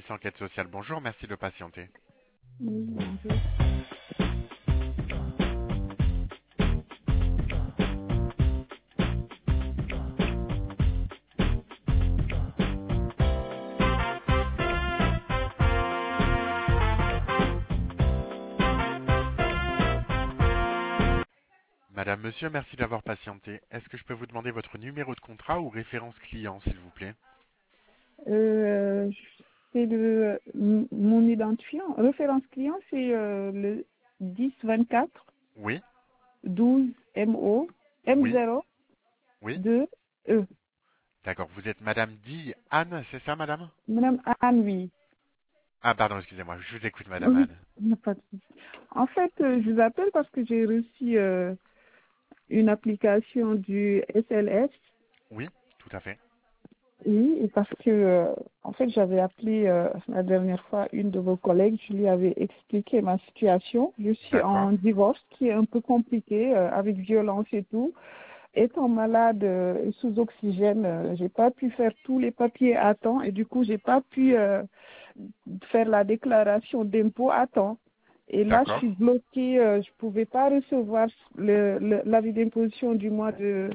service enquête sociale, bonjour, merci de patienter. Oui, bonjour. Madame, monsieur, merci d'avoir patienté. Est-ce que je peux vous demander votre numéro de contrat ou référence client, s'il vous plaît? Euh, c'est mon identifiant. Référence client, c'est le 1024 Oui, 12 MO oui, M0 oui. 2 E. D'accord, vous êtes Madame Di Anne, c'est ça, madame? Madame Anne, oui. Ah, pardon, excusez-moi, je vous écoute, Madame Oui, Anne. il n'y a pas de souci. En fait, je vous appelle parce que j'ai reçu une application du SLS. Oui, tout à fait. Oui, et parce que, en fait, j'avais appelé la dernière fois une de vos collègues, je lui avais expliqué ma situation. Je suis en D'accord, divorce qui est un peu compliqué, avec violence et tout. Étant malade et sous oxygène, j'ai pas pu faire tous les papiers à temps et du coup, j'ai pas pu faire la déclaration d'impôt à temps. Et là, je d'accord, suis bloquée, je pouvais pas recevoir l'avis d'imposition du mois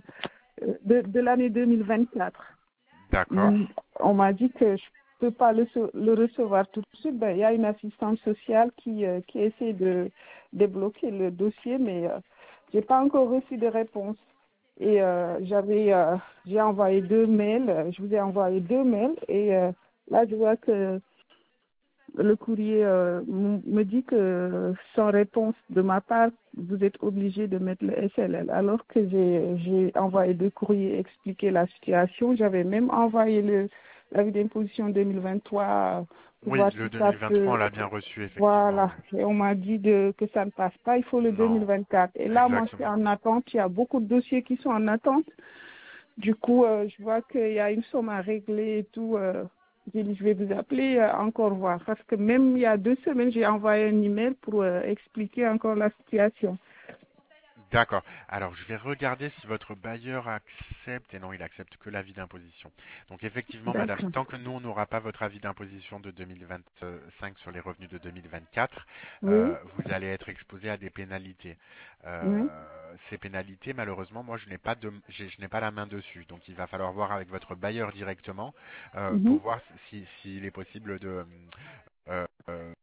de l'année 2024. d'accord, Mm, On m'a dit que je peux pas le recevoir tout de suite. Ben, il y a une assistante sociale qui essaie de débloquer le dossier, mais j'ai pas encore reçu de réponse. Et j'ai envoyé 2 mails. Je vous ai envoyé 2 mails et là je vois que le courrier me dit que sans réponse de ma part, vous êtes obligé de mettre le SLL. Alors que j'ai envoyé 2 courriers expliquer la situation. J'avais même envoyé l'avis d'imposition 2023 pour Oui, voir le si ça 2023, on peut. l'a bien reçu, effectivement. Voilà. Et on m'a dit que ça ne passe pas. Il faut le Non, 2024. Et là, moi, je suis exactement. en attente. Il y a beaucoup de dossiers qui sont en attente. Du coup, je vois qu'il y a une somme à régler et tout. J'ai dit, je vais vous appeler encore voir. Parce que même il y a 2 semaines, j'ai envoyé un email pour expliquer encore la situation. D'accord. Alors, je vais regarder si votre bailleur accepte. Et non, il accepte que l'avis d'imposition. Donc, effectivement, madame, D'accord. tant que nous, on n'aura pas votre avis d'imposition de 2025 sur les revenus de 2024, Oui, vous allez être exposé à des pénalités. oui. Ces pénalités, malheureusement, moi, je n'ai pas la main dessus. Donc, il va falloir voir avec votre bailleur directement pour Mhm, voir s'il est possible euh, euh,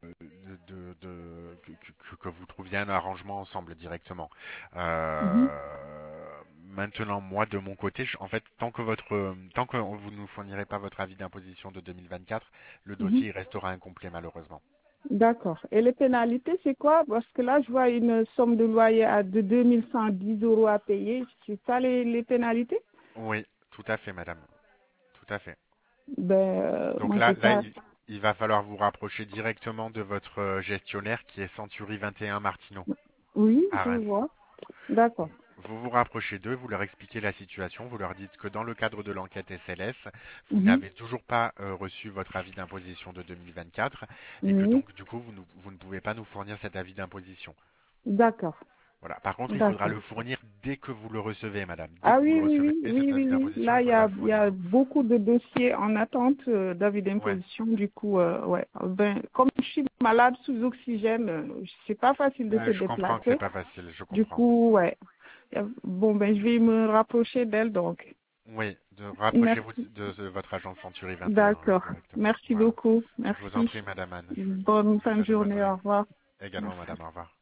que vous trouviez un arrangement ensemble directement. mhm, Maintenant, moi de mon côté, en fait, tant que vous ne nous fournirez pas votre avis d'imposition de 2024, le mhm. dossier il restera incomplet malheureusement. D'accord. Et les pénalités, c'est quoi? Parce que là, je vois une somme de loyer de 2110 € à payer. C'est ça les pénalités? Oui, tout à fait, madame, tout à fait. Ben, Donc moi, j'ai là, pas. il va falloir vous rapprocher directement de votre gestionnaire qui est Century 21 Martineau Oui, à je Reims. vois. D'accord. Vous vous rapprochez d'eux, vous leur expliquez la situation, vous leur dites que dans le cadre de l'enquête SLS, vous Mhm. n'avez toujours pas reçu votre avis d'imposition de 2024 et que Oui. donc du coup vous ne pouvez pas nous fournir cet avis d'imposition. D'accord. Voilà. Par contre, il faudra D'accord. le fournir dès que vous le recevez, madame. Dès Ah que vous le oui, recevez, oui, oui, cet oui, avis oui, oui. d'imposition, il Là, faudra le il y a fournir. beaucoup de dossiers en attente d'avis Ouais. d'imposition. Du coup, ouais. Ben, comme je suis malade sous oxygène, c'est pas facile de se Je comprends que c'est déplacer. pas facile, je Du comprends. coup, ouais. Bon, ben, je vais me rapprocher d'elle, donc. Oui, rapprochez-vous Merci. de votre agent Century 21 D'accord. directement. Merci Voilà. beaucoup. Je vous en Merci. prie, madame Anne. Bonne Je vous fin de souhaite une bonne journée. journée. Au revoir. Également, Merci. madame. Au revoir.